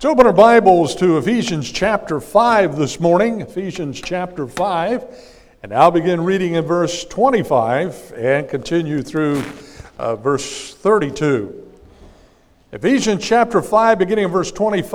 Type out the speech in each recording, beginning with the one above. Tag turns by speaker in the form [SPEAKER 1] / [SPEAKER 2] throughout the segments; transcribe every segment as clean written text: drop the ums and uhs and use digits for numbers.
[SPEAKER 1] Let's open our Bibles to Ephesians chapter 5 this morning. Ephesians chapter 5. And I'll begin reading in verse 25 and continue through verse 32. Ephesians chapter 5, beginning in verse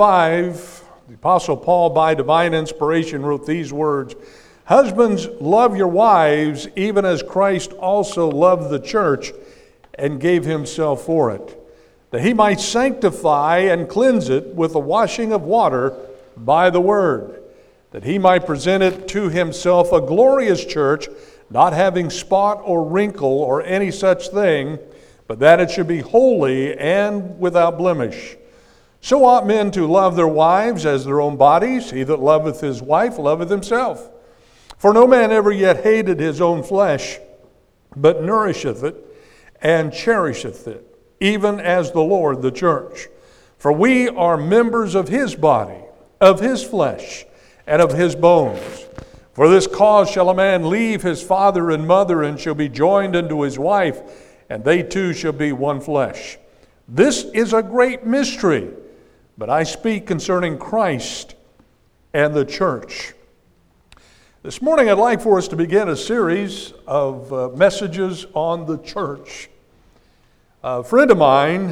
[SPEAKER 1] 25, the Apostle Paul, by divine inspiration, wrote these words: "Husbands, love your wives, even as Christ also loved the church and gave himself for it, that he might sanctify and cleanse it with the washing of water by the word, that he might present it to himself a glorious church, not having spot or wrinkle or any such thing, but that it should be holy and without blemish. So ought men to love their wives as their own bodies. He that loveth his wife loveth himself. For no man ever yet hated his own flesh, but nourisheth it and cherisheth it, even as the Lord the church. For we are members of his body, of his flesh, and of his bones. For this cause shall a man leave his father and mother, and shall be joined unto his wife, and they two shall be one flesh. This is a great mystery, but I speak concerning Christ and the church." This morning I'd like for us to begin a series of messages on the church. A friend of mine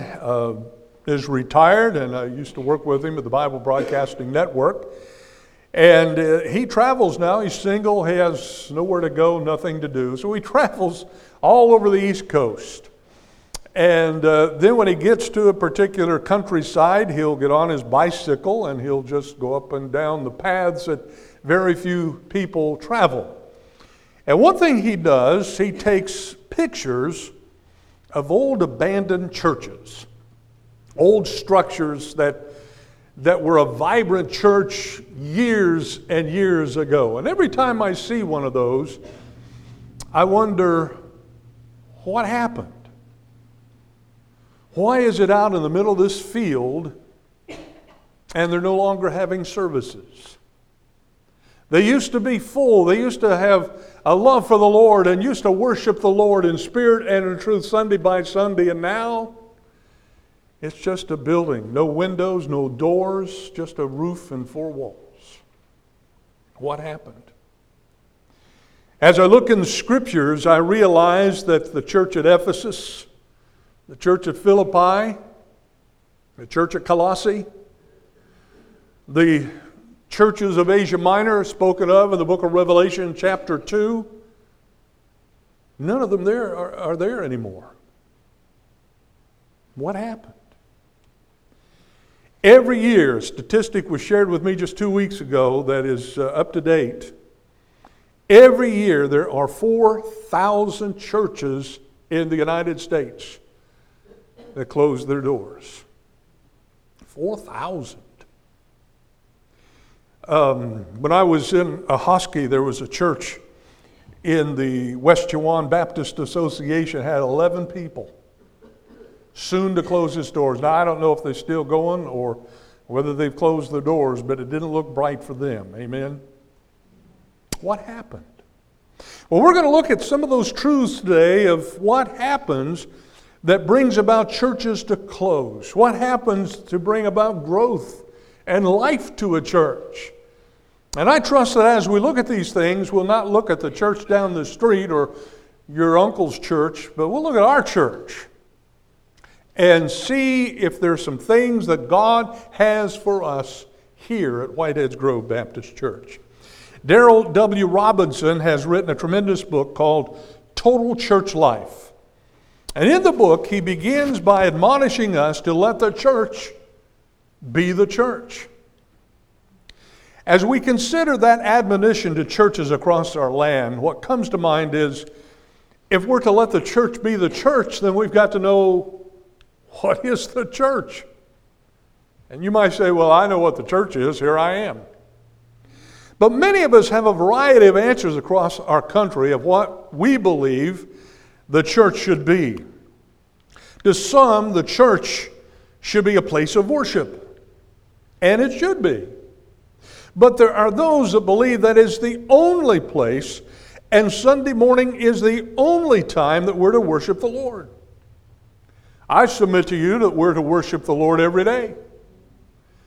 [SPEAKER 1] is retired, and I used to work with him at the Bible Broadcasting Network. And he travels now. He's single. He has nowhere to go, nothing to do. So he travels all over the East Coast. And then when he gets to a particular countryside, he'll get on his bicycle and he'll just go up and down the paths that very few people travel. And one thing he does, he takes pictures of old abandoned churches, old structures that were a vibrant church years and years ago. And every time I see one of those, I wonder, what happened? Why is it out in the middle of this field and they're no longer having services? They used to be full. They used to have a love for the Lord and used to worship the Lord in spirit and in truth Sunday by Sunday. And now it's just a building. No windows, no doors, just a roof and four walls. What happened? As I look in the scriptures, I realize that the church at Ephesus, the church at Philippi, the church at Colossae, the churches of Asia Minor spoken of in the book of Revelation chapter 2, none of them are there anymore. What happened? Every year, a statistic was shared with me just 2 weeks ago that is up to date. Every year there are 4,000 churches in the United States that close their doors. 4,000. When I was in Ahoskie, there was a church in the West Chewan Baptist Association, had 11 people, soon to close its doors. Now, I don't know if they're still going or whether they've closed their doors, but it didn't look bright for them. Amen? What happened? Well, we're going to look at some of those truths today of what happens that brings about churches to close. What happens to bring about growth and life to a church? And I trust that as we look at these things, we'll not look at the church down the street or your uncle's church, but we'll look at our church and see if there's some things that God has for us here at Whiteheads Grove Baptist Church. Darrell W. Robinson has written a tremendous book called Total Church Life. And in the book, he begins by admonishing us to let the church be the church. As we consider that admonition to churches across our land, what comes to mind is, if we're to let the church be the church, then we've got to know, what is the church? And you might say, well, I know what the church is. Here I am. But many of us have a variety of answers across our country of what we believe the church should be. To some, the church should be a place of worship, and it should be. But there are those that believe that is the only place, and Sunday morning is the only time that we're to worship the Lord. I submit to you that we're to worship the Lord every day.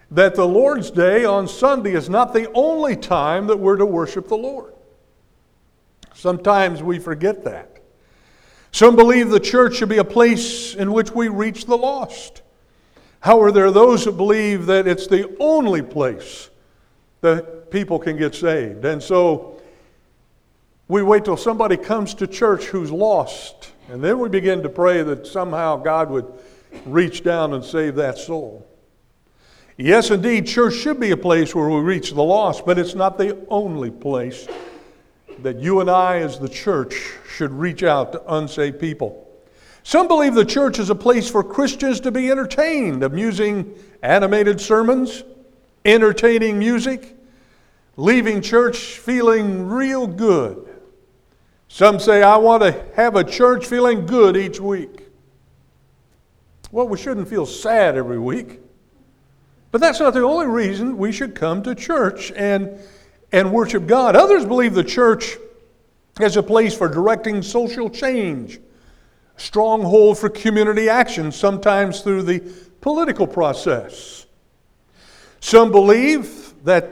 [SPEAKER 1] that the Lord's Day on Sunday is not the only time that we're to worship the Lord. Sometimes we forget that. Some believe the church should be a place in which we reach the lost. However, there are those who believe that it's the only place that people can get saved. And so we wait till somebody comes to church who's lost, and then we begin to pray that somehow God would reach down and save that soul. Yes, indeed, church should be a place where we reach the lost, but it's not the only place that you and I as the church should reach out to unsaved people. Some believe the church is a place for Christians to be entertained, amusing animated sermons, entertaining music, leaving church feeling real good. Some say, I want to have a church feeling good each week. Well, we shouldn't feel sad every week. But that's not the only reason we should come to church and worship God. Others believe the church is a place for directing social change, a stronghold for community action, sometimes through the political process. Some believe that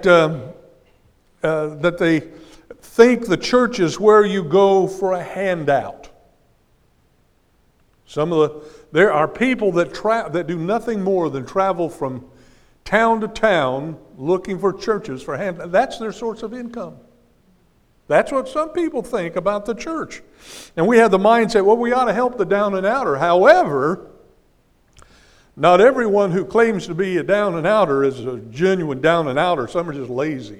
[SPEAKER 1] they think the church is where you go for a handout. There are people that do nothing more than travel from town to town looking for churches for handouts. That's their source of income. That's what some people think about the church. And we have the mindset, well, we ought to help the down and outer. However, not everyone who claims to be a down and outer is a genuine down and outer. Some are just lazy.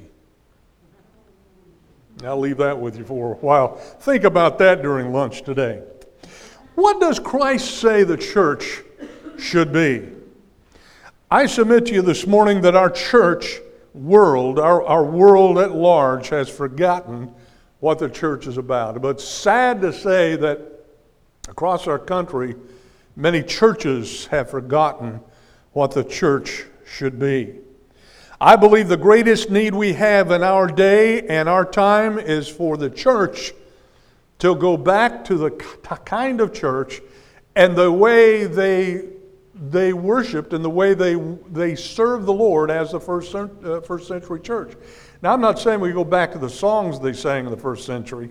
[SPEAKER 1] I'll leave that with you for a while. Think about that during lunch today. What does Christ say the church should be? I submit to you this morning that our church world, our world at large, has forgotten what the church is about. But it's sad to say that across our country, many churches have forgotten what the church should be. I believe the greatest need we have in our day and our time is for the church to go back to the kind of church and the way they worshiped and the way they served the Lord as the first century church. Now, I'm not saying we go back to the songs they sang in the first century.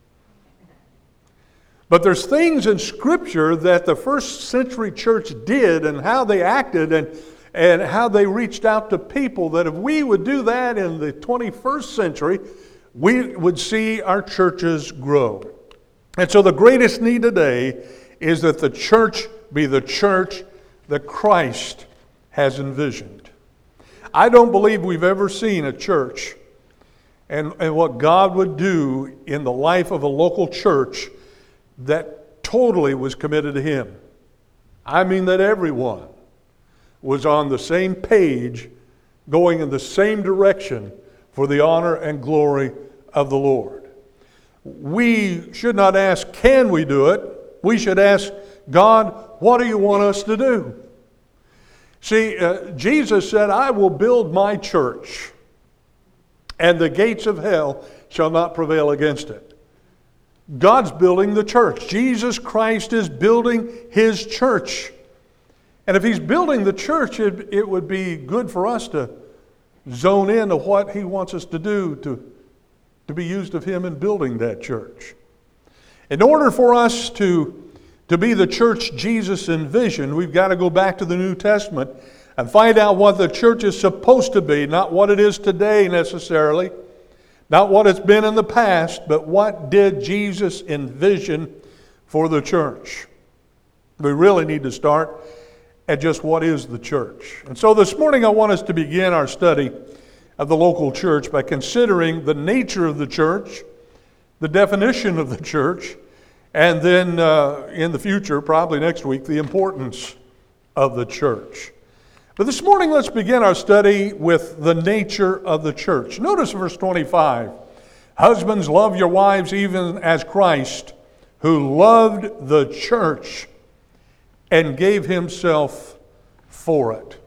[SPEAKER 1] But there's things in Scripture that the first century church did and how they acted and how they reached out to people that if we would do that in the 21st century, we would see our churches grow. And so the greatest need today is that the church be the church that Christ has envisioned. I don't believe we've ever seen a church and what God would do in the life of a local church that totally was committed to Him. I mean that everyone was on the same page, going in the same direction for the honor and glory of the Lord. We should not ask, can we do it? We should ask, God, what do you want us to do? See, Jesus said, I will build my church, and the gates of hell shall not prevail against it. God's building the church. Jesus Christ is building His church. And if He's building the church, it would be good for us to zone in to what He wants us to do to be used of Him in building that church. In order for us to be the church Jesus envisioned, we've got to go back to the New Testament and find out what the church is supposed to be, not what it is today necessarily, not what it's been in the past, but what did Jesus envision for the church. We really need to start at just what is the church. And so this morning I want us to begin our study of the local church by considering the nature of the church, the definition of the church, and then in the future, probably next week, the importance of the church. But this morning, let's begin our study with the nature of the church. Notice verse 25. Husbands, love your wives even as Christ, who loved the church and gave Himself for it.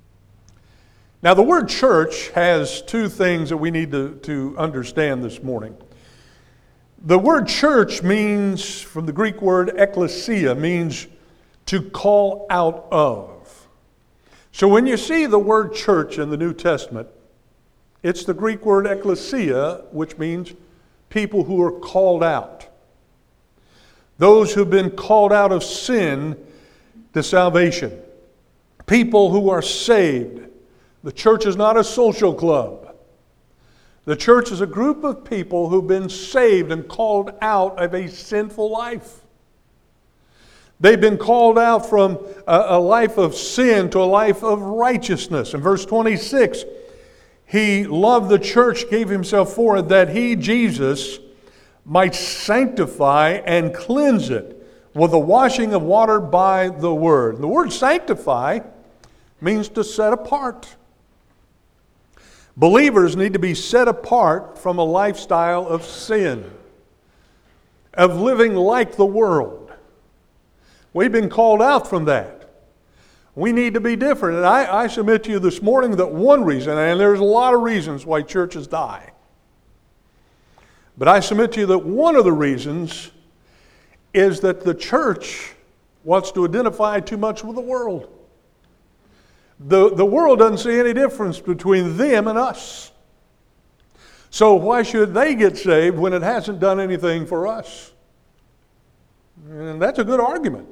[SPEAKER 1] Now, the word church has two things that we need to understand this morning. The word church means, from the Greek word ekklesia, means to call out of. So when you see the word church in the New Testament, it's the Greek word ekklesia, which means people who are called out. Those who've been called out of sin to salvation. People who are saved. The church is not a social club. The church is a group of people who've been saved and called out of a sinful life. They've been called out from a life of sin to a life of righteousness. In verse 26, He loved the church, gave Himself for it, that He, Jesus, might sanctify and cleanse it with the washing of water by the Word. The word sanctify means to set apart. Believers need to be set apart from a lifestyle of sin, of living like the world. We've been called out from that. We need to be different. And I submit to you this morning that one reason, and there's a lot of reasons why churches die, but I submit to you that one of the reasons is that the church wants to identify too much with the world. The world doesn't see any difference between them and us. So why should they get saved when it hasn't done anything for us? And that's a good argument.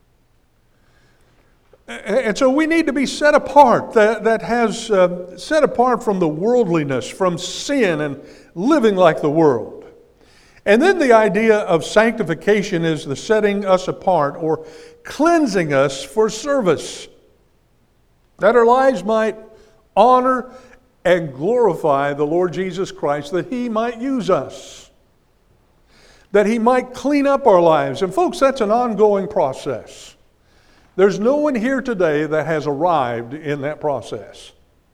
[SPEAKER 1] And so we need to be set apart, that has set apart from the worldliness, from sin and living like the world. And then the idea of sanctification is the setting us apart or cleansing us for service, that our lives might honor and glorify the Lord Jesus Christ, that He might use us, that He might clean up our lives. And folks, that's an ongoing process. There's no one here today that has arrived in that process.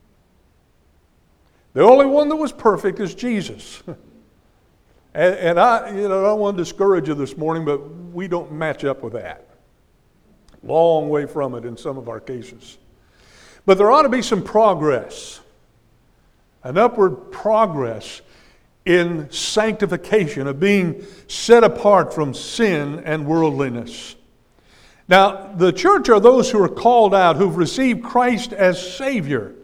[SPEAKER 1] The only one that was perfect is Jesus. And I don't want to discourage you this morning, but we don't match up with that. Long way from it in some of our cases. But there ought to be some progress, an upward progress in sanctification, of being set apart from sin and worldliness. Now, the church are those who are called out, who've received Christ as Savior.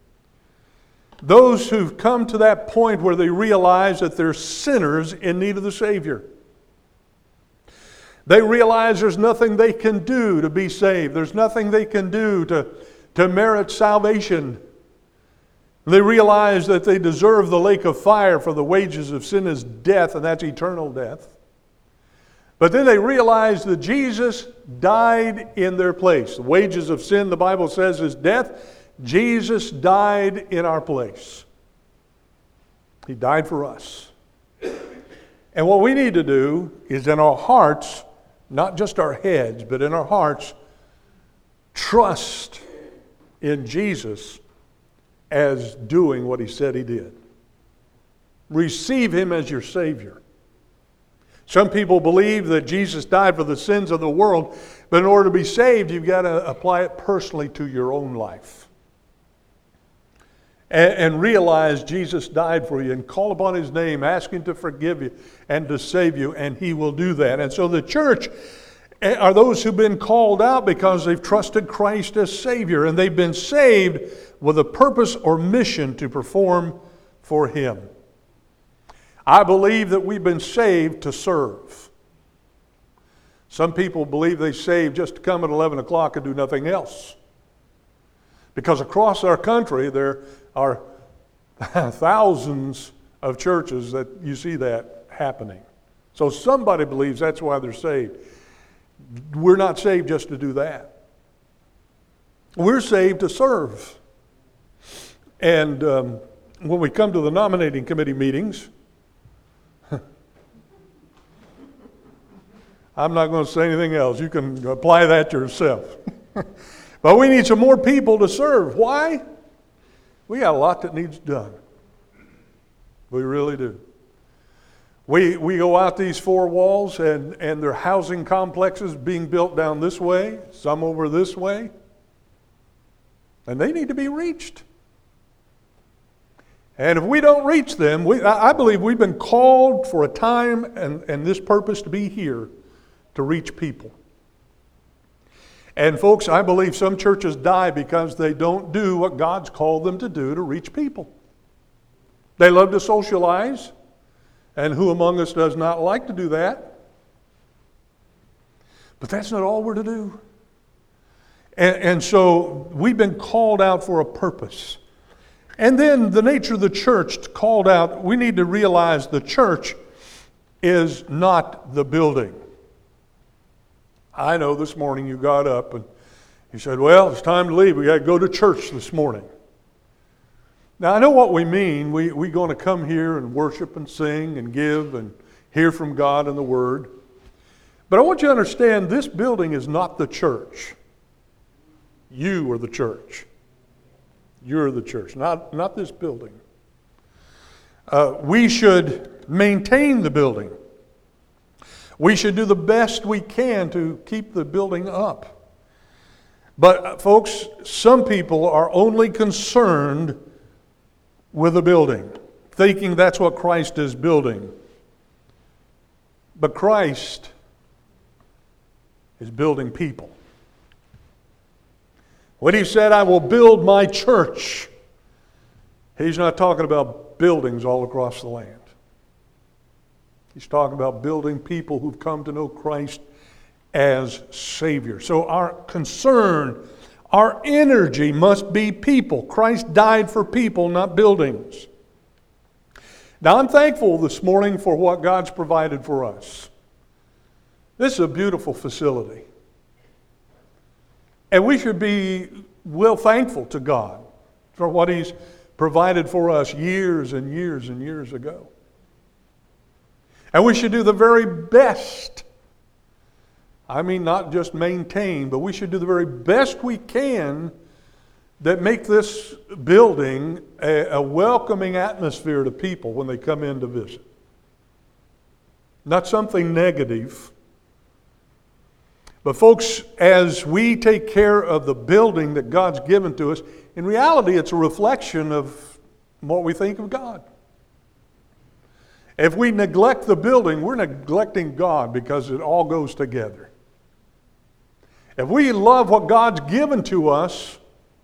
[SPEAKER 1] Those who've come to that point where they realize that they're sinners in need of the Savior. They realize there's nothing they can do to be saved. There's nothing they can do to merit salvation. They realize that they deserve the lake of fire, for the wages of sin is death, and that's eternal death. But then they realize that Jesus died in their place. The wages of sin, the Bible says, is death. Jesus died in our place. He died for us. And what we need to do is in our hearts, not just our heads, but in our hearts, trust in Jesus as doing what He said He did. Receive Him as your Savior. Some people believe that Jesus died for the sins of the world, but in order to be saved, you've got to apply it personally to your own life. And realize Jesus died for you, and call upon His name, ask Him to forgive you and to save you, and He will do that. And so the church are those who've been called out because they've trusted Christ as Savior, and they've been saved with a purpose or mission to perform for Him. I believe that we've been saved to serve. Some people believe they're saved just to come at 11 o'clock and do nothing else. Because across our country there are thousands of churches that you see that happening. So somebody believes that's why they're saved. We're not saved just to do that. We're saved to serve. And when we come to the nominating committee meetings, I'm not going to say anything else. You can apply that yourself. But we need some more people to serve. Why? We got a lot that needs done. We really do. We go out these four walls, and there are housing complexes being built down this way, some over this way, and they need to be reached. And if we don't reach them, I believe we've been called for a time and this purpose to be here to reach people. And folks, I believe some churches die because they don't do what God's called them to do to reach people. They love to socialize, and who among us does not like to do that? But that's not all we're to do. And so we've been called out for a purpose. And then the nature of the church called out, we need to realize the church is not the building. I know this morning you got up and you said, well, it's time to leave. We got to go to church this morning. Now, I know what we mean. We're going to come here and worship and sing and give and hear from God and the Word. But I want you to understand this building is not the church. You are the church. You're the church, not this building. We should maintain the building. We should do the best we can to keep the building up. But folks, some people are only concerned with the building, thinking that's what Christ is building. But Christ is building people. When he said, I will build my church, he's not talking about buildings all across the land. He's talking about building people who've come to know Christ as Savior. So our concern, our energy must be people. Christ died for people, not buildings. Now I'm thankful this morning for what God's provided for us. This is a beautiful facility. And we should be well thankful to God for what He's provided for us years and years and years ago. And we should do the very best. I mean, not just maintain, but we should do the very best we can that make this building a welcoming atmosphere to people when they come in to visit. Not something negative. But folks, as we take care of the building that God's given to us, in reality it's a reflection of what we think of God. If we neglect the building, we're neglecting God because it all goes together. If we love what God's given to us,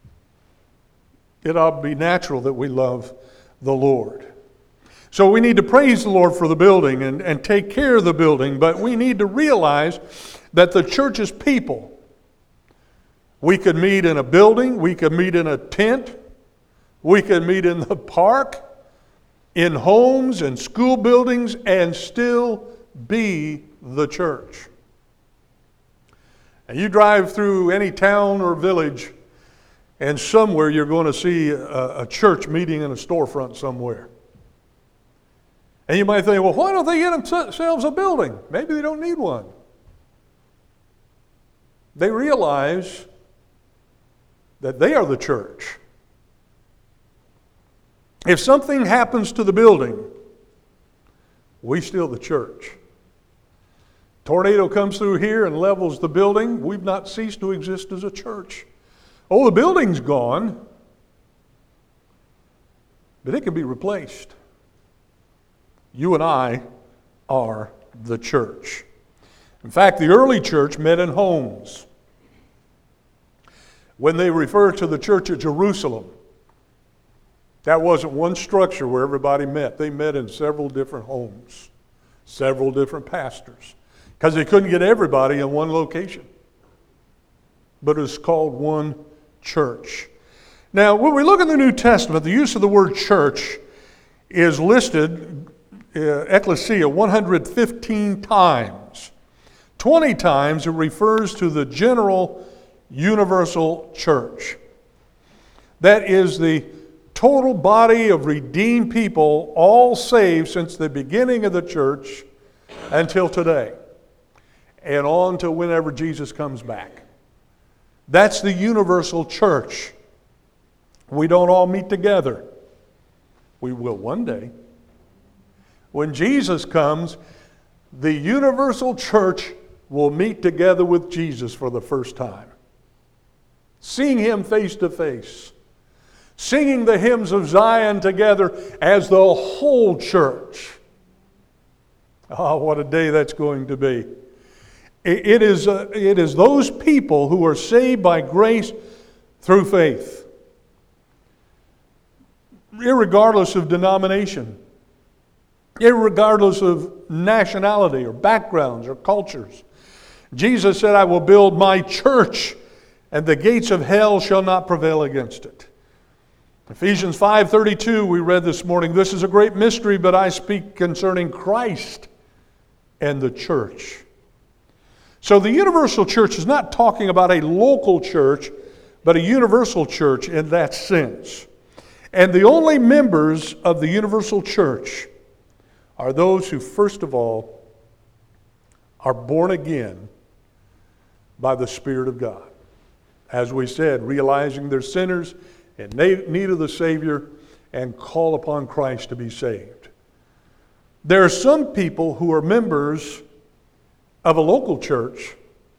[SPEAKER 1] it ought to be natural that we love the Lord. So we need to praise the Lord for the building and take care of the building, but we need to realize that the church is people. We could meet in a building, we could meet in a tent, we could meet in the park, in homes and school buildings, and still be the church. And you drive through any town or village, and somewhere you're going to see a church meeting in a storefront somewhere. And you might think, well, why don't they get themselves a building? Maybe they don't need one. They realize that they are the church. If something happens to the building, we still the church. Tornado comes through here and levels the building, we've not ceased to exist as a church. Oh, the building's gone, but it can be replaced. You and I are the church. In fact, the early church met in homes. When they refer to the church at Jerusalem, that wasn't one structure where everybody met. They met in several different homes, several different pastors, because they couldn't get everybody in one location. But it was called one church. Now, when we look in the New Testament, the use of the word church is listed, ecclesia, 115 times. 20 times it refers to the general universal church. That is the total body of redeemed people, all saved since the beginning of the church until today, and on to whenever Jesus comes back. That's the universal church. We don't all meet together. We will one day. When Jesus comes, the universal church will meet together with Jesus for the first time. Seeing Him face to face. Singing the hymns of Zion together as the whole church. Oh, what a day that's going to be. It is those people who are saved by grace through faith, irregardless of denomination, irregardless of nationality or backgrounds or cultures. Jesus said, I will build my church, and the gates of hell shall not prevail against it. Ephesians 5:32 we read this morning, this is a great mystery, but I speak concerning Christ and the church. So the universal church is not talking about a local church, but a universal church in that sense. And the only members of the universal church are those who, first of all, are born again by the Spirit of God. As we said, realizing they're sinners in need of the Savior and call upon Christ to be saved. There are some people who are members of a local church.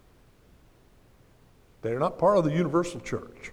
[SPEAKER 1] They're not part of the universal church.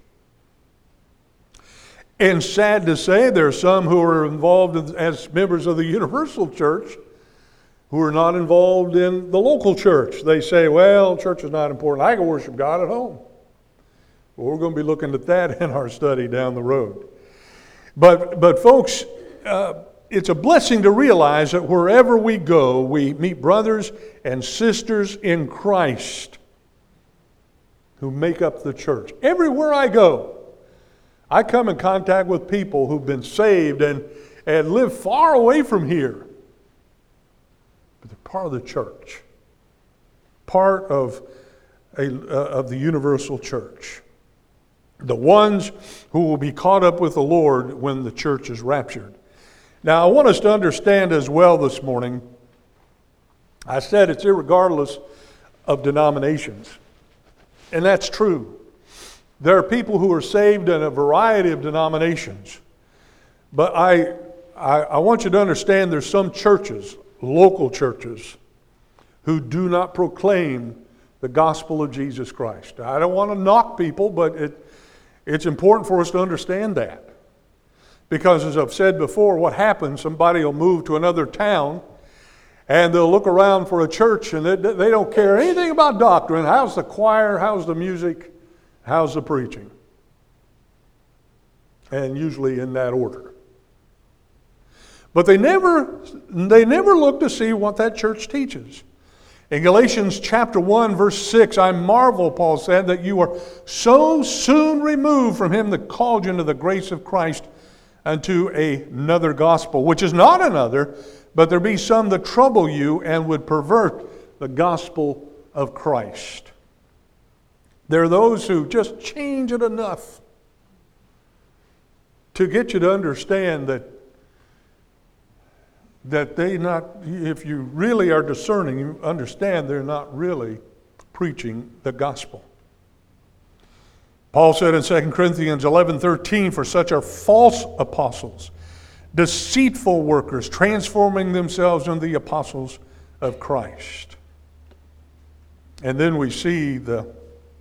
[SPEAKER 1] And sad to say, there are some who are involved as members of the universal church who are not involved in the local church. They say, well, church is not important. I can worship God at home. Well, we're going to be looking at that in our study down the road. But folks, it's a blessing to realize that wherever we go, we meet brothers and sisters in Christ who make up the church. Everywhere I go, I come in contact with people who've been saved and live far away from here. But they're part of the church, part of the universal church. The ones who will be caught up with the Lord when the church is raptured. Now, I want us to understand as well this morning, I said it's irregardless of denominations. And that's true. There are people who are saved in a variety of denominations. But I want you to understand there's some churches, local churches, who do not proclaim the gospel of Jesus Christ. I don't want to knock people, but it's important for us to understand that. Because as I've said before, what happens, somebody will move to another town and they'll look around for a church and they don't care anything about doctrine. How's the choir? How's the music? How's the preaching? And usually in that order. But they never look to see what that church teaches. In Galatians chapter 1, verse 6, I marvel, Paul said, that you are so soon removed from him that called you into the grace of Christ unto another gospel, which is not another, but there be some that trouble you and would pervert the gospel of Christ. There are those who just change it enough to get you to understand that if you really are discerning, you understand they're not really preaching the gospel. Paul said in 2 Corinthians 11:13, for such are false apostles, deceitful workers, transforming themselves into the apostles of Christ. And then we see the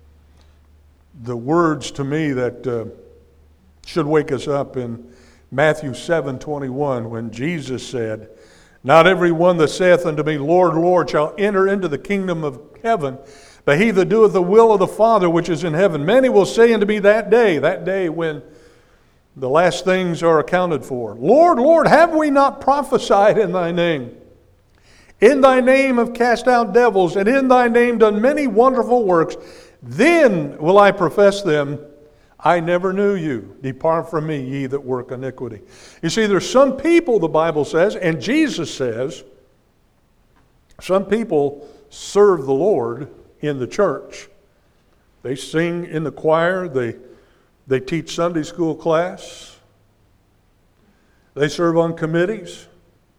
[SPEAKER 1] words to me that should wake us up in Matthew 7:21, when Jesus said, not every one that saith unto me, Lord, Lord, shall enter into the kingdom of heaven, but he that doeth the will of the Father which is in heaven. Many will say unto me that day when the last things are accounted for, Lord, Lord, have we not prophesied in thy name? In thy name have cast out devils, and in thy name done many wonderful works. Then will I profess them, I never knew you. Depart from me, ye that work iniquity. You see, there's some people, the Bible says, and Jesus says, some people serve the Lord in the church. They sing in the choir. They teach Sunday school class. They serve on committees.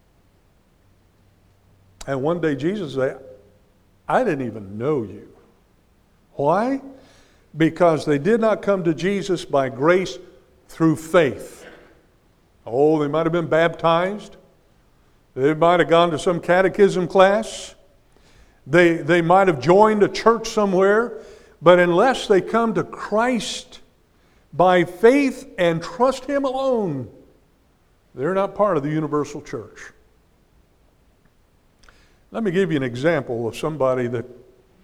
[SPEAKER 1] And one day Jesus said, I didn't even know you. Why? Because they did not come to Jesus by grace through faith. Oh, they might have been baptized. They might have gone to some catechism class. They might have joined a church somewhere. But unless they come to Christ by faith and trust Him alone, they're not part of the universal church. Let me give you an example of somebody that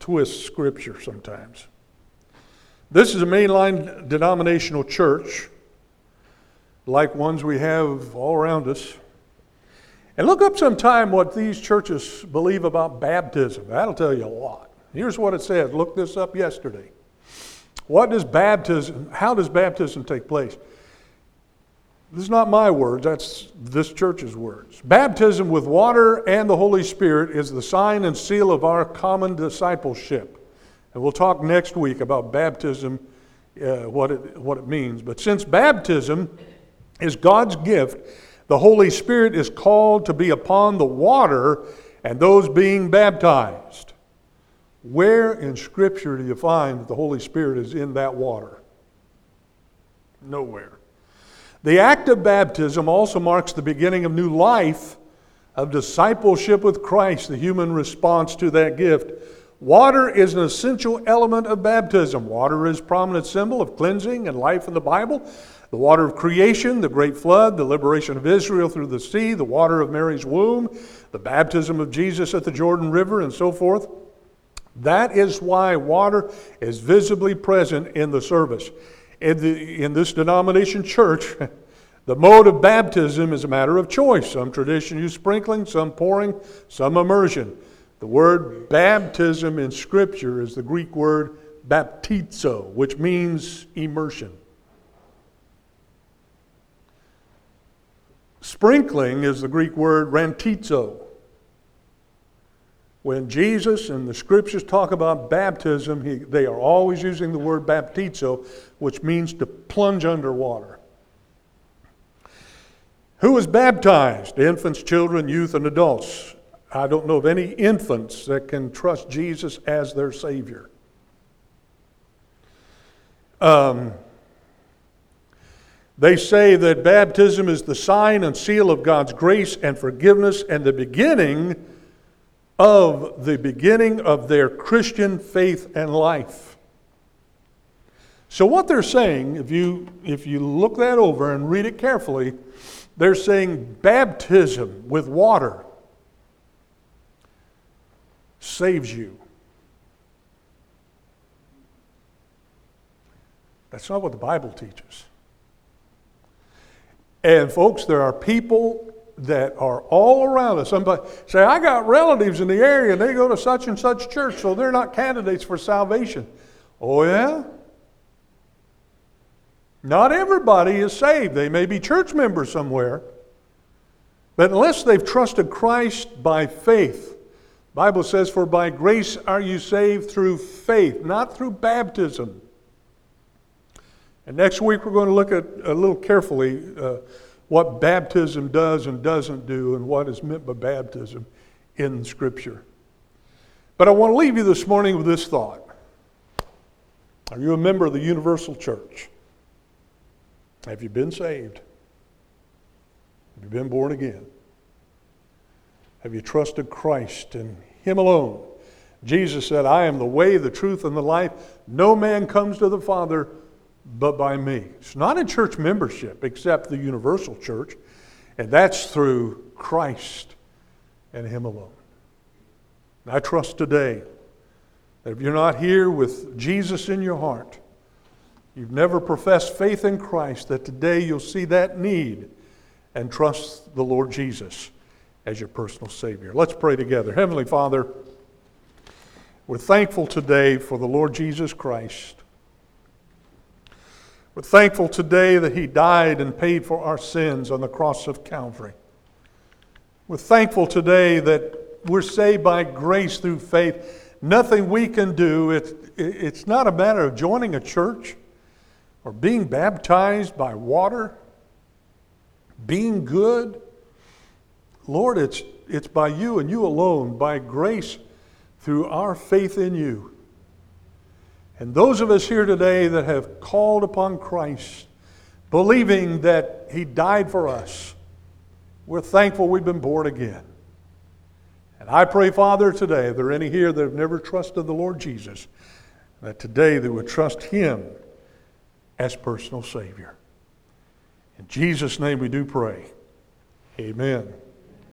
[SPEAKER 1] twist Scripture sometimes. This is a mainline denominational church, like ones we have all around us. And look up sometime what these churches believe about baptism. That'll tell you a lot. Here's what it says. Looked this up yesterday. How does baptism take place? This is not my words, that's this church's words. Baptism with water and the Holy Spirit is the sign and seal of our common discipleship. And we'll talk next week about baptism, what it means. But since baptism is God's gift, the Holy Spirit is called to be upon the water and those being baptized. Where in Scripture do you find that the Holy Spirit is in that water? Nowhere. The act of baptism also marks the beginning of new life, of discipleship with Christ, the human response to that gift. Water is an essential element of baptism. Water is a prominent symbol of cleansing and life in the Bible. The water of creation, the great flood, the liberation of Israel through the sea, the water of Mary's womb, the baptism of Jesus at the Jordan River, and so forth. That is why water is visibly present in the service. In this denomination church, the mode of baptism is a matter of choice. Some tradition use sprinkling, some pouring, some immersion. The word baptism in Scripture is the Greek word baptizo, which means immersion. Sprinkling is the Greek word rantizo. When Jesus and the Scriptures talk about baptism, they are always using the word baptizo, which means to plunge underwater. Who is baptized? Infants, children, youth, and adults. I don't know of any infants that can trust Jesus as their Savior. They say that baptism is the sign and seal of God's grace and forgiveness and the beginning of their Christian faith and life. So what they're saying, if you look that over and read it carefully, they're saying baptism with water saves you. That's not what the Bible teaches. And folks, there are people that are all around us. Somebody say, I got relatives in the area and they go to such and such church, so they're not candidates for salvation. Oh yeah? Not everybody is saved. They may be church members somewhere. But unless they've trusted Christ by faith, the Bible says, for by grace are you saved through faith, not through baptism. And next week we're going to look at a little carefully what baptism does and doesn't do and what is meant by baptism in Scripture. But I want to leave you this morning with this thought. Are you a member of the Universal Church? Have you been saved? Have you been born again? Have you trusted Christ and Him alone? Jesus said, I am the way, the truth, and the life. No man comes to the Father but by me. It's not in church membership except the Universal Church, and that's through Christ and Him alone. And I trust today that if you're not here with Jesus in your heart, you've never professed faith in Christ, that today you'll see that need and trust the Lord Jesus as your personal Savior. Let's pray together. Heavenly Father, we're thankful today for the Lord Jesus Christ. We're thankful today that He died and paid for our sins on the cross of Calvary. We're thankful today that we're saved by grace through faith. Nothing we can do. It's not a matter of joining a church or being baptized by water, being good. Lord, it's by You and You alone, by grace through our faith in You. And those of us here today that have called upon Christ, believing that He died for us, we're thankful we've been born again. And I pray, Father, today, if there are any here that have never trusted the Lord Jesus, that today they would trust Him as personal Savior. In Jesus' name we do pray. Amen.